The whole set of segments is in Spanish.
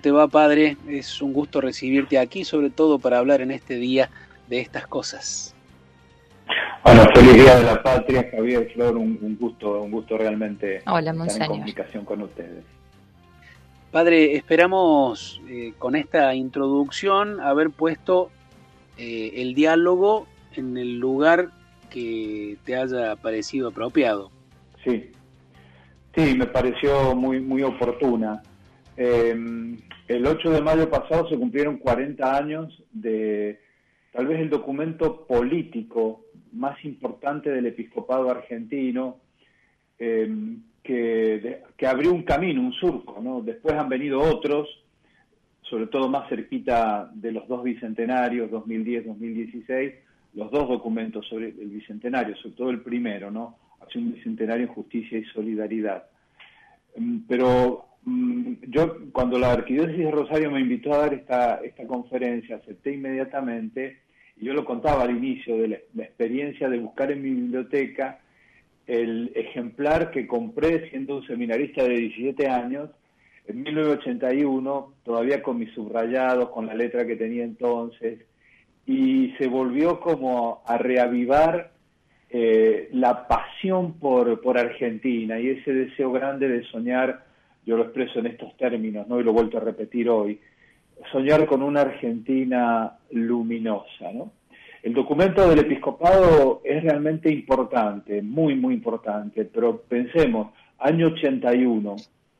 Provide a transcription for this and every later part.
te va, padre? Es un gusto recibirte aquí, sobre todo para hablar en este día de estas cosas. Bueno, feliz Día de la Patria, Javier, Flor, un gusto realmente Hola, estar Monseñor. en comunicación con ustedes. Padre, esperamos con esta introducción haber puesto el diálogo en el lugar que te haya parecido apropiado. Sí, me pareció muy oportuna. El 8 de mayo pasado se cumplieron 40 años de tal vez el documento político más importante del episcopado argentino, que abrió un camino, un surco, ¿no? Después han venido otros, sobre todo más cerquita de los dos bicentenarios, 2010-2016, los dos documentos sobre el bicentenario, sobre todo el primero, ¿no? Acción Bicentenario en Justicia y Solidaridad. Pero yo, cuando la Arquidiócesis de Rosario me invitó a dar esta conferencia, acepté inmediatamente, y yo lo contaba al inicio de la experiencia de buscar en mi biblioteca el ejemplar que compré siendo un seminarista de 17 años, en 1981, todavía con mis subrayados, con la letra que tenía entonces, y se volvió como a reavivar la pasión por Argentina y ese deseo grande de soñar, yo lo expreso en estos términos, ¿no? Y lo he vuelto a repetir hoy, soñar con una Argentina luminosa, ¿no? El documento del episcopado es realmente importante, muy importante, pero pensemos, año 81,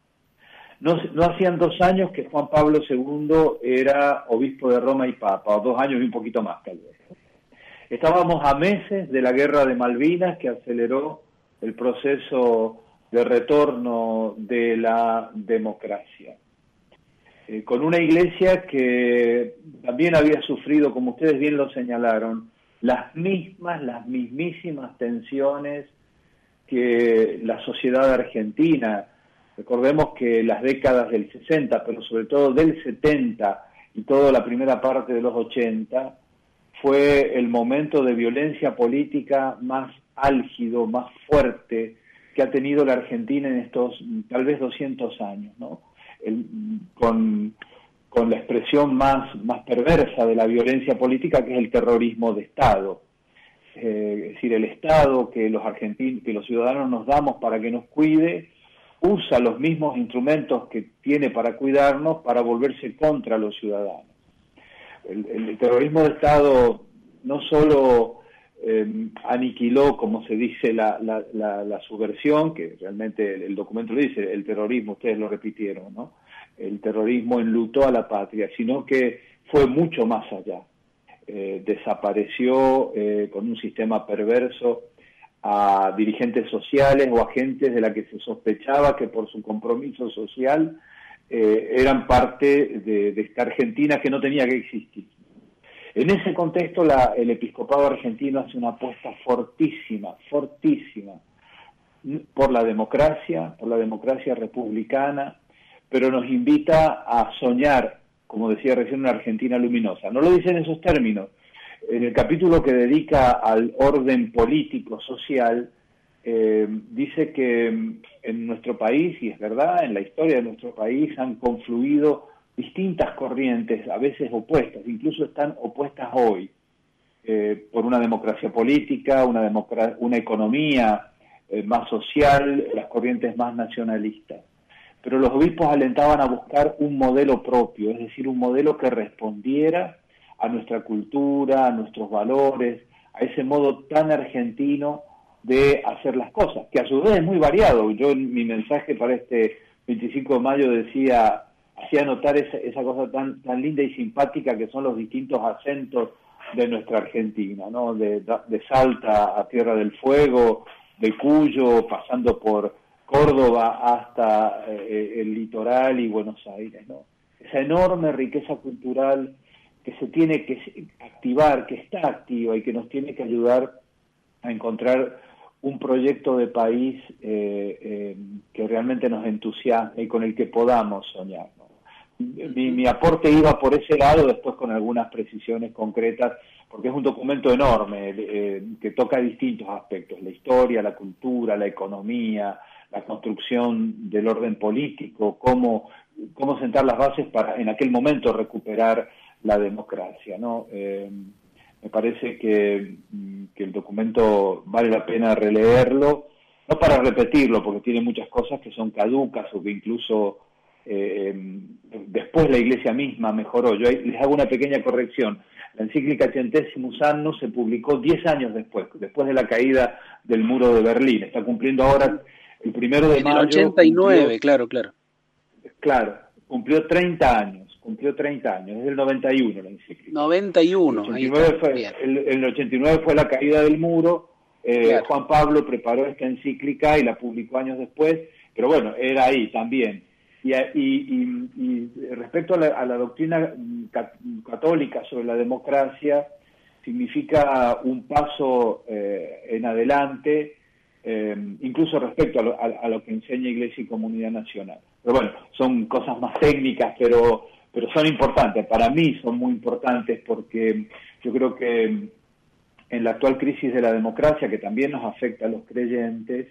no hacían 2 años que Juan Pablo II era obispo de Roma y papa, o 2 años y un poquito más tal vez. Estábamos a meses de la guerra de Malvinas, que aceleró el proceso de retorno de la democracia. Con una iglesia que también había sufrido, como ustedes bien lo señalaron, las mismísimas tensiones que la sociedad argentina. Recordemos que las décadas del 60, pero sobre todo del 70 y toda la primera parte de los 80, fue el momento de violencia política más álgido, más fuerte que ha tenido la Argentina en estos tal vez 200 años, ¿no? Con la expresión más perversa de la violencia política, que es el terrorismo de Estado. Es decir, el Estado que los ciudadanos nos damos para que nos cuide, usa los mismos instrumentos que tiene para cuidarnos para volverse contra los ciudadanos. El terrorismo de Estado no solo aniquiló, como se dice, la subversión, que realmente el documento lo dice, el terrorismo, ustedes lo repitieron, ¿no? El terrorismo enlutó a la patria, sino que fue mucho más allá. Desapareció con un sistema perverso a dirigentes sociales o agentes de la que se sospechaba que por su compromiso social eran parte de esta Argentina que no tenía que existir. En ese contexto el episcopado argentino hace una apuesta fortísima por la democracia republicana, pero nos invita a soñar, como decía recién, una Argentina luminosa. No lo dice en esos términos. En el capítulo que dedica al orden político, social, dice que en nuestro país, y es verdad, en la historia de nuestro país han confluido distintas corrientes, a veces opuestas, incluso están opuestas hoy, por una democracia política, una economía más social, las corrientes más nacionalistas. Pero los obispos alentaban a buscar un modelo propio, es decir, un modelo que respondiera a nuestra cultura, a nuestros valores, a ese modo tan argentino de hacer las cosas, que a su vez es muy variado. Yo en mi mensaje para este 25 de mayo hacía notar esa cosa tan linda y simpática que son los distintos acentos de nuestra Argentina, ¿no? De Salta a Tierra del Fuego, de Cuyo, pasando por Córdoba hasta el litoral y Buenos Aires, ¿no? Esa enorme riqueza cultural que se tiene que activar, que está activa y que nos tiene que ayudar a encontrar un proyecto de país que realmente nos entusiasme y con el que podamos soñar, ¿no? Mi aporte iba por ese lado, después con algunas precisiones concretas, porque es un documento enorme que toca distintos aspectos: la historia, la cultura, la economía, la construcción del orden político, cómo cómo sentar las bases para en aquel momento recuperar la democracia, ¿no? Me parece que el documento vale la pena releerlo, no para repetirlo, porque tiene muchas cosas que son caducas o que incluso después la Iglesia misma mejoró. Yo les hago una pequeña corrección. La encíclica Centesimus Annus se publicó 10 años después de la caída del muro de Berlín. Está cumpliendo ahora el 1 de mayo. En el 89, claro. Claro, cumplió 30 años, es del 91 la encíclica. 91, el 89 fue la caída del muro, claro. Juan Pablo preparó esta encíclica y la publicó años después, pero bueno, era ahí también. Y respecto a la doctrina católica sobre la democracia, significa un paso en adelante, incluso respecto a lo que enseña Iglesia y Comunidad Nacional. Pero bueno, son cosas más técnicas, pero son importantes. Para mí son muy importantes porque yo creo que en la actual crisis de la democracia, que también nos afecta a los creyentes,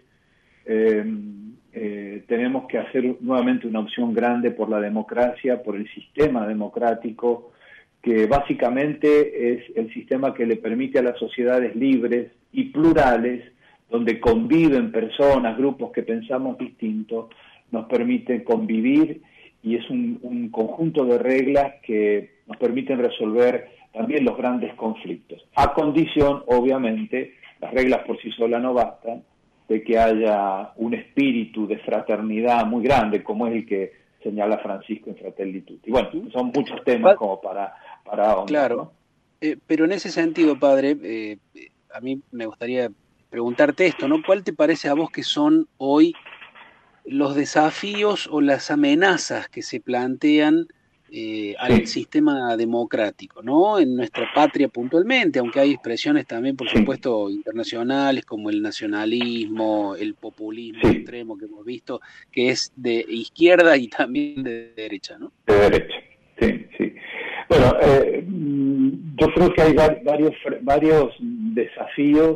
tenemos que hacer nuevamente una opción grande por la democracia, por el sistema democrático, que básicamente es el sistema que le permite a las sociedades libres y plurales, donde conviven personas, grupos que pensamos distintos, nos permite convivir, y es un conjunto de reglas que nos permiten resolver también los grandes conflictos, a condición, obviamente, las reglas por sí solas no bastan, de que haya un espíritu de fraternidad muy grande, como es el que señala Francisco en Fratelli Tutti. Bueno, son muchos temas como para ahondar, claro, ¿no? Pero en ese sentido, padre, a mí me gustaría preguntarte esto, ¿no? ¿Cuál te parece a vos que son hoy los desafíos o las amenazas que se plantean al sistema democrático, ¿no? En nuestra patria puntualmente, aunque hay expresiones también, por supuesto, internacionales, como el nacionalismo, el populismo extremo que hemos visto, que es de izquierda y también de derecha, ¿no? De derecha, sí. Bueno, yo creo que hay varios desafíos,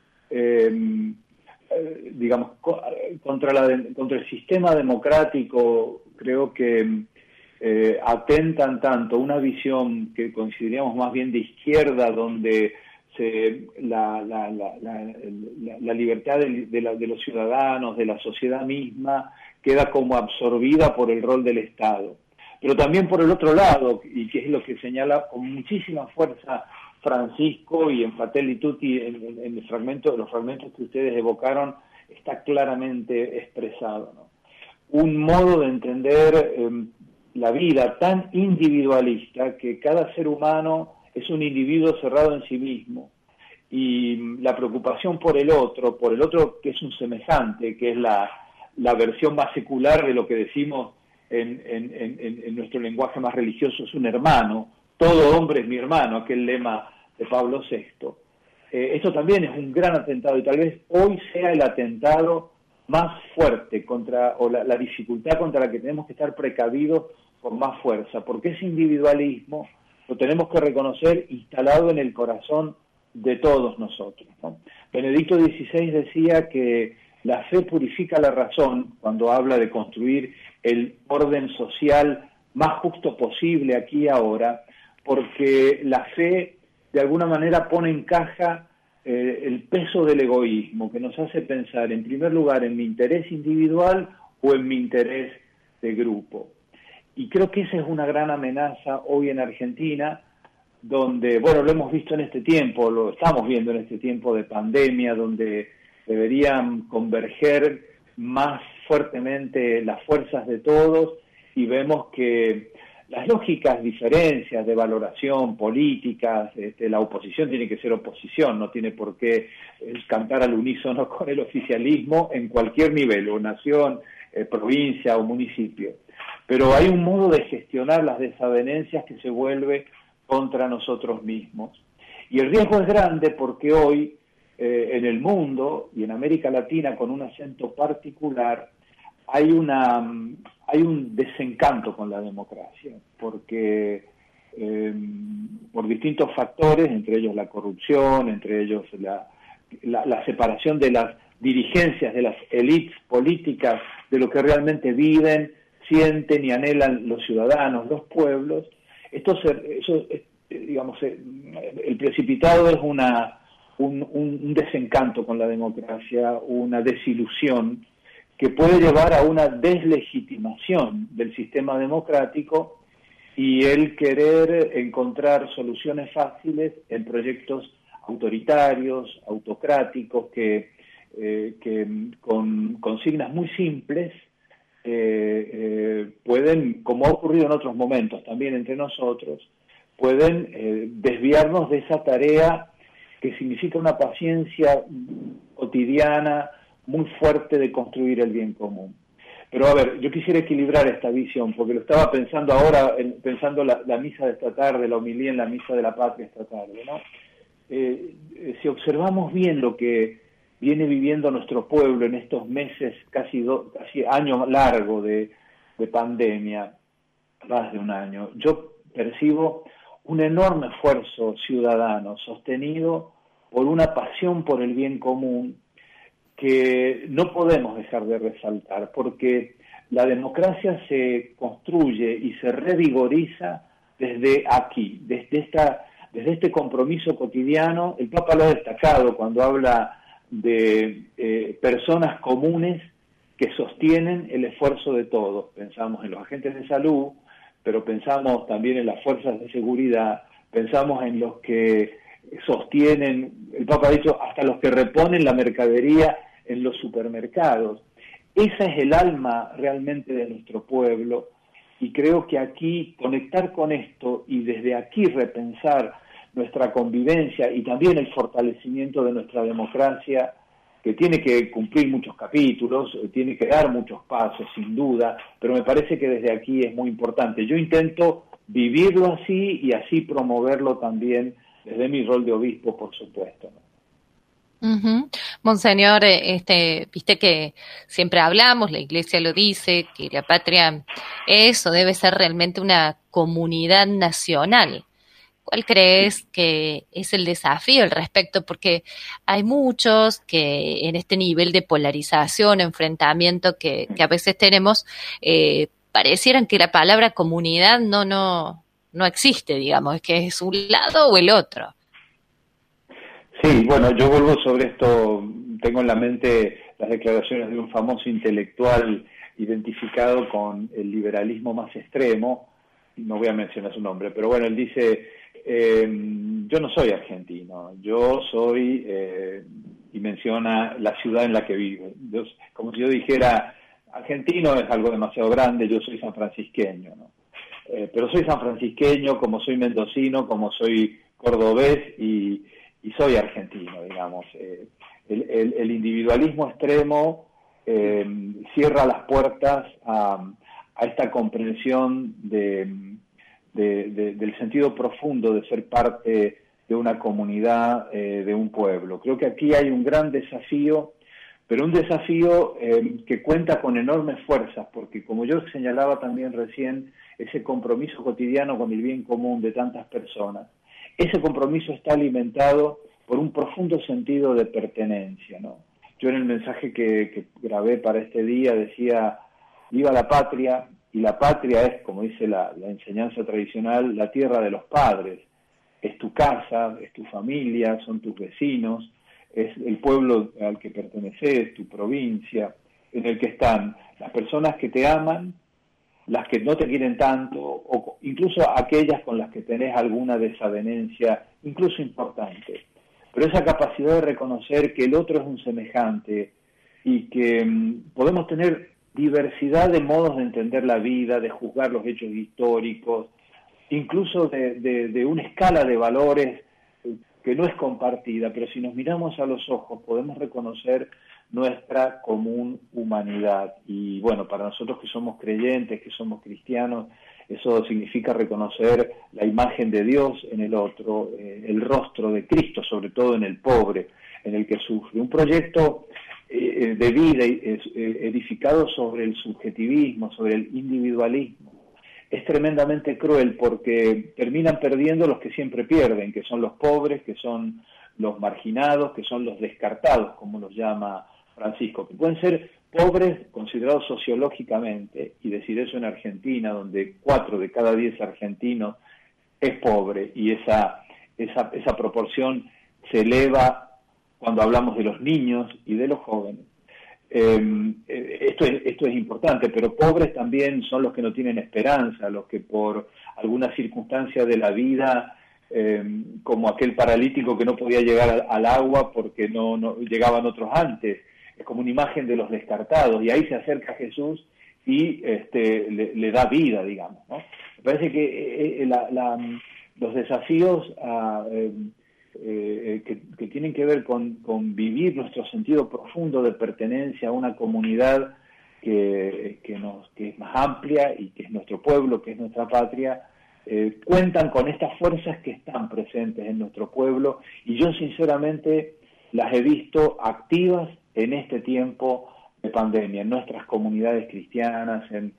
digamos, contra el sistema democrático. Creo que atentan tanto una visión que consideraríamos más bien de izquierda, donde la libertad de los ciudadanos, de la sociedad misma, queda como absorbida por el rol del Estado. Pero también por el otro lado, y que es lo que señala con muchísima fuerza Francisco, y en Fratelli Tutti, en los fragmentos que ustedes evocaron, está claramente expresado, ¿no? Un modo de entender la vida tan individualista, que cada ser humano es un individuo cerrado en sí mismo, y la preocupación por el otro que es un semejante, que es la versión más secular de lo que decimos en nuestro lenguaje más religioso, es un hermano, todo hombre es mi hermano, aquel lema de Pablo VI. Esto también es un gran atentado, y tal vez hoy sea el atentado más fuerte o la dificultad contra la que tenemos que estar precavidos con más fuerza, porque ese individualismo lo tenemos que reconocer instalado en el corazón de todos nosotros, ¿no? Benedicto XVI decía que la fe purifica la razón cuando habla de construir el orden social más justo posible aquí y ahora, porque la fe de alguna manera pone en caja el peso del egoísmo, que nos hace pensar en primer lugar en mi interés individual o en mi interés de grupo. Y creo que esa es una gran amenaza hoy en Argentina, donde, bueno, lo hemos visto en este tiempo, lo estamos viendo en este tiempo de pandemia, donde deberían converger más fuertemente las fuerzas de todos, y vemos que las lógicas diferencias de valoración políticas, la oposición tiene que ser oposición, no tiene por qué cantar al unísono con el oficialismo en cualquier nivel, o nación, provincia o municipio. Pero hay un modo de gestionar las desavenencias que se vuelve contra nosotros mismos. Y el riesgo es grande porque hoy, en el mundo y en América Latina, con un acento particular, hay un desencanto con la democracia, porque por distintos factores, entre ellos la corrupción, entre ellos la separación de las dirigencias, de las élites políticas, de lo que realmente viven, sienten y anhelan los ciudadanos, los pueblos, el precipitado es un desencanto con la democracia, una desilusión que puede llevar a una deslegitimación del sistema democrático y el querer encontrar soluciones fáciles en proyectos autoritarios, autocráticos, que con consignas muy simples pueden, como ha ocurrido en otros momentos también entre nosotros, pueden desviarnos de esa tarea que significa una paciencia cotidiana muy fuerte de construir el bien común. Pero a ver, yo quisiera equilibrar esta visión, porque lo estaba pensando ahora, pensando la misa de esta tarde, la homilía en la misa de la patria esta tarde, ¿no? Si observamos bien lo que viene viviendo nuestro pueblo en estos meses, casi año largo de pandemia, más de un año, yo percibo un enorme esfuerzo ciudadano sostenido por una pasión por el bien común que no podemos dejar de resaltar, porque la democracia se construye y se revigoriza desde aquí, desde este compromiso cotidiano. El Papa lo ha destacado cuando habla de personas comunes que sostienen el esfuerzo de todos. Pensamos en los agentes de salud, pero pensamos también en las fuerzas de seguridad, pensamos en los que sostienen, el Papa ha dicho, hasta los que reponen la mercadería en los supermercados. Esa es el alma realmente de nuestro pueblo, y creo que aquí conectar con esto y desde aquí repensar nuestra convivencia y también el fortalecimiento de nuestra democracia, que tiene que cumplir muchos capítulos, tiene que dar muchos pasos, sin duda, pero me parece que desde aquí es muy importante. Yo intento vivirlo así y así promoverlo también desde mi rol de obispo, por supuesto, ¿no? Uh-huh. Monseñor, viste que siempre hablamos, la Iglesia lo dice, que la patria es o debe ser realmente una comunidad nacional. ¿Cuál crees que es el desafío al respecto? Porque hay muchos que en este nivel de polarización, enfrentamiento que a veces tenemos, parecieran que la palabra comunidad no existe, digamos, es que es un lado o el otro. Sí, bueno, yo vuelvo sobre esto, tengo en la mente las declaraciones de un famoso intelectual identificado con el liberalismo más extremo, no voy a mencionar su nombre, pero bueno, él dice, yo no soy argentino, yo soy, y menciona la ciudad en la que vive. Como si yo dijera, argentino es algo demasiado grande, yo soy sanfrancisqueño, ¿no? Pero soy sanfrancisqueño, como soy mendocino, como soy cordobés y soy argentino, digamos. El individualismo extremo cierra las puertas a esta comprensión del sentido profundo de ser parte de una comunidad, de un pueblo. Creo que aquí hay un gran desafío, pero un desafío que cuenta con enormes fuerzas, porque como yo señalaba también recién, ese compromiso cotidiano con el bien común de tantas personas, ese compromiso está alimentado por un profundo sentido de pertenencia, ¿no? Yo en el mensaje que grabé para este día decía, viva la patria, y la patria es, como dice la enseñanza tradicional, la tierra de los padres. Es tu casa, es tu familia, son tus vecinos, es el pueblo al que perteneces, tu provincia, en el que están las personas que te aman, las que no te quieren tanto, o incluso aquellas con las que tenés alguna desavenencia, incluso importante. Pero esa capacidad de reconocer que el otro es un semejante y que podemos tener diversidad de modos de entender la vida, de juzgar los hechos históricos, incluso de una escala de valores que no es compartida, pero si nos miramos a los ojos podemos reconocer nuestra común humanidad. Y bueno, para nosotros que somos creyentes, que somos cristianos, eso significa reconocer la imagen de Dios en el otro, el rostro de Cristo, sobre todo en el pobre, en el que sufre. Un proyecto de vida edificado sobre el subjetivismo, sobre el individualismo, es tremendamente cruel porque terminan perdiendo los que siempre pierden, que son los pobres, que son los marginados, que son los descartados, como los llama Francisco, que pueden ser pobres considerados sociológicamente, y decir eso en Argentina, donde 4 de cada 10 argentinos es pobre, y esa proporción se eleva cuando hablamos de los niños y de los jóvenes. Esto es importante, pero pobres también son los que no tienen esperanza, los que por alguna circunstancia de la vida, como aquel paralítico que no podía llegar al agua porque no llegaban otros antes, es como una imagen de los descartados, y ahí se acerca Jesús y le da vida, digamos, ¿no? Me parece que los desafíos que tienen que ver con vivir nuestro sentido profundo de pertenencia a una comunidad que es más amplia y que es nuestro pueblo, que es nuestra patria, cuentan con estas fuerzas que están presentes en nuestro pueblo, y yo sinceramente las he visto activas en este tiempo de pandemia, en nuestras comunidades cristianas, en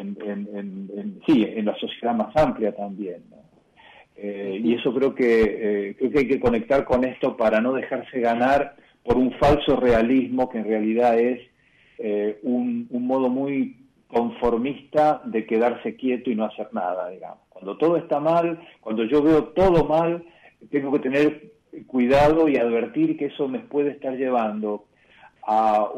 la sociedad más amplia también, ¿no? Y eso creo que hay que conectar con esto para no dejarse ganar por un falso realismo que en realidad es un modo muy conformista de quedarse quieto y no hacer nada, digamos. Cuando todo está mal, cuando yo veo todo mal, tengo que tener cuidado y advertir que eso me puede estar llevando a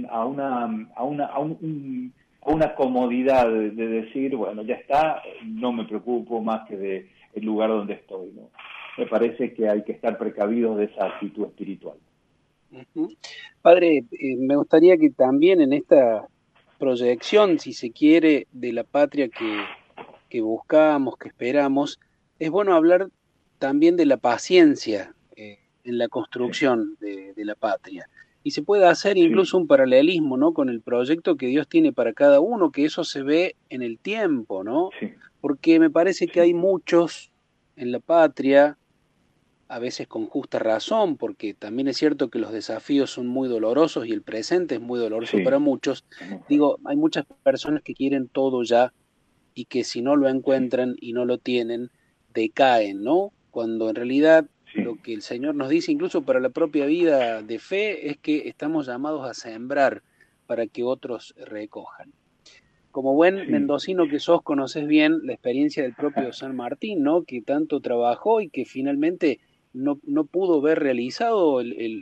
una comodidad de decir, bueno, ya está, no me preocupo más que del lugar donde estoy, ¿no? Me parece que hay que estar precavidos de esa actitud espiritual. Uh-huh. Padre, me gustaría que también en esta proyección, si se quiere, de la patria que buscamos, que esperamos, es bueno hablar también de la paciencia en la construcción de la patria. Y se puede hacer incluso un paralelismo, ¿no?, con el proyecto que Dios tiene para cada uno, que eso se ve en el tiempo, ¿no? Sí. Porque me parece que hay muchos en la patria, a veces con justa razón, porque también es cierto que los desafíos son muy dolorosos y el presente es muy doloroso para muchos. Digo, hay muchas personas que quieren todo ya y que si no lo encuentran y no lo tienen, decaen, ¿no? Cuando en realidad lo que el Señor nos dice, incluso para la propia vida de fe, es que estamos llamados a sembrar para que otros recojan. Como buen mendocino que sos, conoces bien la experiencia del propio San Martín, ¿no?, que tanto trabajó y que finalmente no pudo ver realizado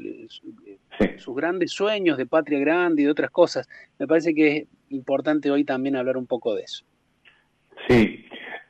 sus grandes sueños de patria grande y de otras cosas. Me parece que es importante hoy también hablar un poco de eso. Sí,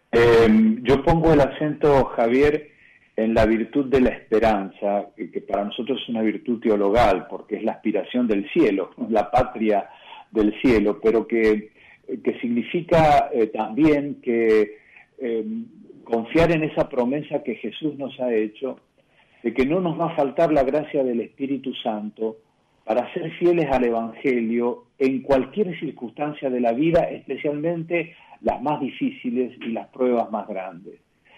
yo pongo el acento, Javier, en la virtud de la esperanza, que para nosotros es una virtud teologal, porque es la aspiración del cielo, la patria del cielo, pero que significa también que confiar en esa promesa que Jesús nos ha hecho, de que no nos va a faltar la gracia del Espíritu Santo para ser fieles al Evangelio en cualquier circunstancia de la vida, especialmente las más difíciles y las pruebas más grandes.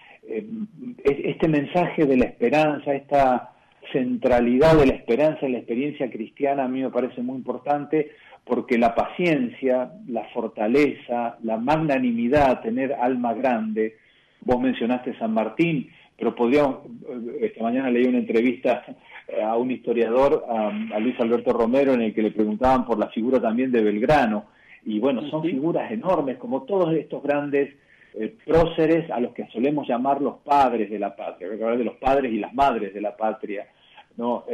Este mensaje de la esperanza, esta centralidad de la esperanza en la experiencia cristiana, a mí me parece muy importante, porque la paciencia, la fortaleza, la magnanimidad, tener alma grande, vos mencionaste San Martín, pero podríamos, esta mañana leí una entrevista a un historiador, a Luis Alberto Romero, en el que le preguntaban por la figura también de Belgrano, y bueno, son figuras enormes, como todos estos grandes próceres a los que solemos llamar los padres de la patria, hay que hablar de los padres y las madres de la patria, ¿no?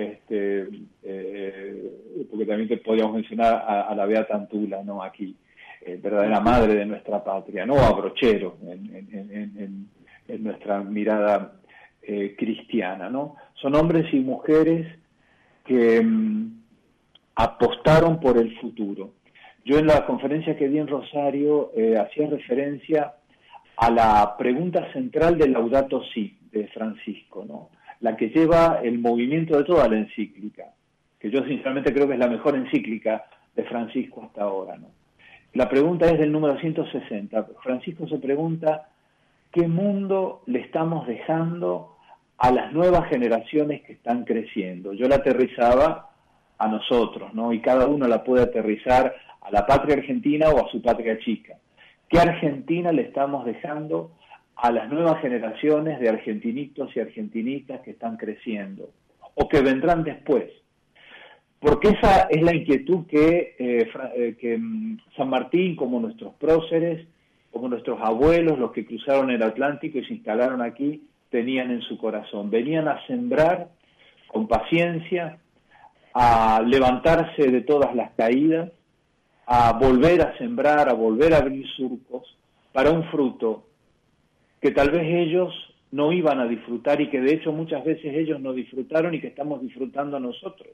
Porque también te podríamos mencionar a la Beata Antula, ¿no?, aquí, verdadera madre de nuestra patria, no a Brochero en nuestra mirada cristiana, ¿no? Son hombres y mujeres que apostaron por el futuro. Yo en la conferencia que di en Rosario hacía referencia a la pregunta central del Laudato Si de Francisco, ¿no?, la que lleva el movimiento de toda la encíclica, que yo sinceramente creo que es la mejor encíclica de Francisco hasta ahora, ¿no? La pregunta es del número 160. Francisco se pregunta: ¿qué mundo le estamos dejando a las nuevas generaciones que están creciendo? Yo la aterrizaba a nosotros, ¿no?, y cada uno la puede aterrizar a la patria argentina o a su patria chica. ¿Qué Argentina le estamos dejando a las nuevas generaciones de argentinitos y argentinitas que están creciendo o que vendrán después? porque esa es la inquietud que San Martín, como nuestros próceres, como nuestros abuelos, los que cruzaron el Atlántico y se instalaron aquí, tenían en su corazón. Venían a sembrar con paciencia, a levantarse de todas las caídas, a volver a sembrar, a volver a abrir surcos para un fruto que tal vez ellos no iban a disfrutar y que de hecho muchas veces ellos no disfrutaron y que estamos disfrutando nosotros.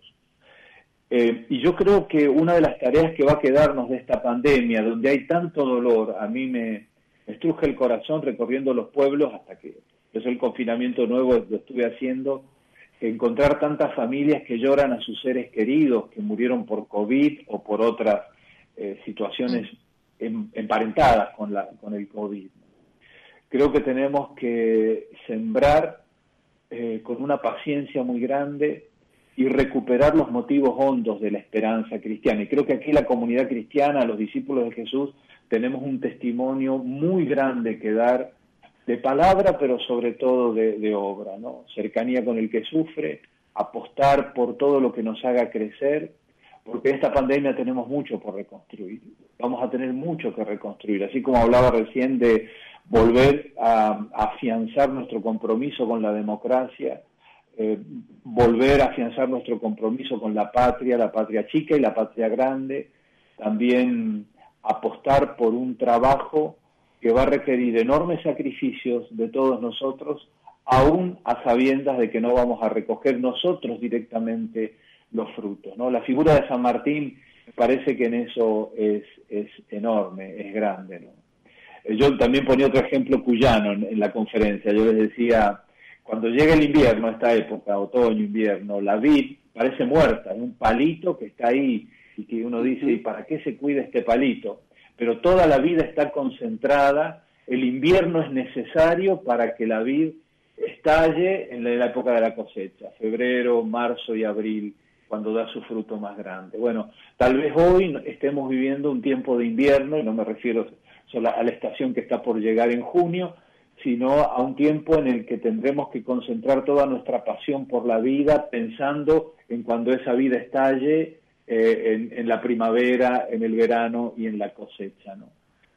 Y yo creo que una de las tareas que va a quedarnos de esta pandemia, donde hay tanto dolor, a mí me estruje el corazón recorriendo los pueblos hasta que empezó el confinamiento nuevo, lo estuve haciendo, encontrar tantas familias que lloran a sus seres queridos que murieron por COVID o por otras situaciones emparentadas con el COVID. Creo que tenemos que sembrar con una paciencia muy grande y recuperar los motivos hondos de la esperanza cristiana. Y creo que aquí la comunidad cristiana, los discípulos de Jesús, tenemos un testimonio muy grande que dar de palabra, pero sobre todo de obra, ¿no? Cercanía con el que sufre, apostar por todo lo que nos haga crecer, porque esta pandemia tenemos mucho por reconstruir. Vamos a tener mucho que reconstruir. Así como hablaba recién de volver a afianzar nuestro compromiso con la democracia, volver a afianzar nuestro compromiso con la patria chica y la patria grande, también apostar por un trabajo que va a requerir enormes sacrificios de todos nosotros, aún a sabiendas de que no vamos a recoger nosotros directamente los frutos, ¿no? La figura de San Martín parece que en eso es enorme, es grande, ¿no? Yo también ponía otro ejemplo cuyano en la conferencia. Yo les decía, cuando llega el invierno, esta época, otoño, invierno, la vid parece muerta, es un palito que está ahí y que uno dice, ¿y para qué se cuida este palito? Pero toda la vida está concentrada, el invierno es necesario para que la vid estalle en la época de la cosecha, febrero, marzo y abril, cuando da su fruto más grande. Bueno, tal vez hoy estemos viviendo un tiempo de invierno, y no me refiero solo a la estación que está por llegar en junio, sino a un tiempo en el que tendremos que concentrar toda nuestra pasión por la vida, pensando en cuando esa vida estalle, en la primavera, en el verano y en la cosecha, ¿no?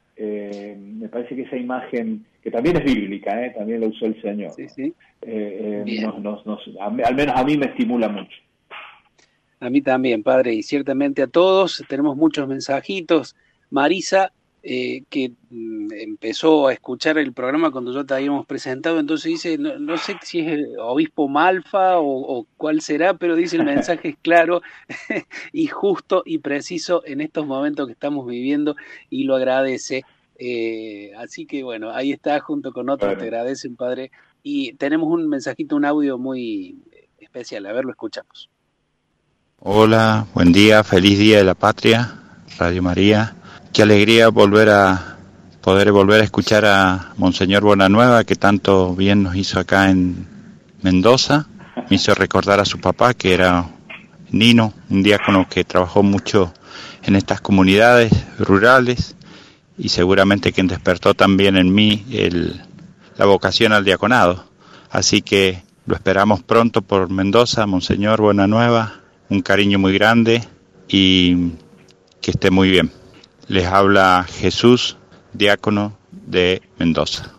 Me parece que esa imagen, que también es bíblica, también la usó el Señor, sí, sí. al menos a mí me estimula mucho. A mí también, padre, y ciertamente a todos. Tenemos muchos mensajitos. Marisa, que empezó a escuchar el programa cuando yo te habíamos presentado, entonces dice, no sé si es el obispo Malfa o cuál será, pero dice el mensaje es claro y justo y preciso en estos momentos que estamos viviendo, y lo agradece. Así que bueno, ahí está, junto con otros, te agradecen, padre. Y tenemos un mensajito, un audio muy especial, a ver, lo escuchamos. Hola, buen día, feliz Día de la Patria, Radio María. Qué alegría poder volver a escuchar a Monseñor Bonanueva, que tanto bien nos hizo acá en Mendoza. Me hizo recordar a su papá, que era Nino, un diácono que trabajó mucho en estas comunidades rurales, y seguramente quien despertó también en mí la vocación al diaconado. Así que lo esperamos pronto por Mendoza, Monseñor Bonanueva. Un cariño muy grande y que esté muy bien. Les habla Jesús, diácono de Mendoza.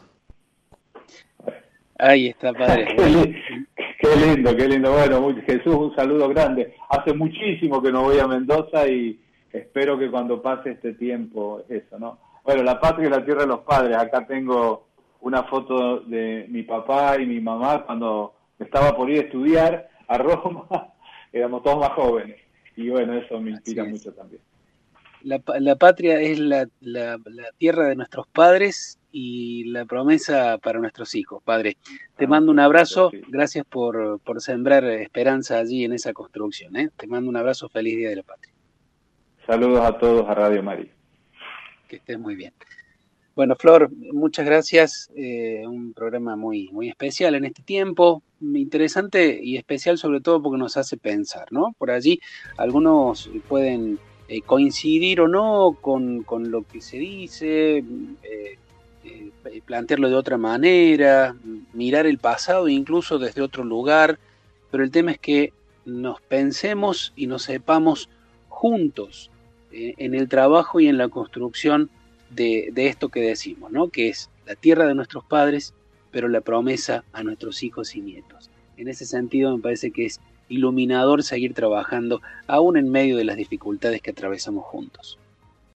Ahí está, padre. Qué lindo. Bueno, Jesús, un saludo grande. Hace muchísimo que no voy a Mendoza y espero que cuando pase este tiempo, eso, ¿no? Bueno, la patria y la tierra de los padres. Acá tengo una foto de mi papá y mi mamá cuando estaba por ir a estudiar a Roma. Éramos todos más jóvenes, y bueno, eso me inspira mucho también. La patria es la tierra de nuestros padres y la promesa para nuestros hijos, padre. Te mando un abrazo, sí. Gracias por sembrar esperanza allí en esa construcción, ¿eh? Te mando un abrazo, feliz Día de la Patria. Saludos a todos a Radio María. Que estés muy bien. Bueno, Flor, muchas gracias. Un programa muy, muy especial en este tiempo, interesante y especial sobre todo porque nos hace pensar, ¿no? Por allí algunos pueden coincidir o no con lo que se dice, plantearlo de otra manera, mirar el pasado incluso desde otro lugar, pero el tema es que nos pensemos y nos sepamos juntos en el trabajo y en la construcción de esto que decimos, ¿no? Que es la tierra de nuestros padres, pero la promesa a nuestros hijos y nietos. En ese sentido me parece que es iluminador seguir trabajando aún en medio de las dificultades que atravesamos juntos.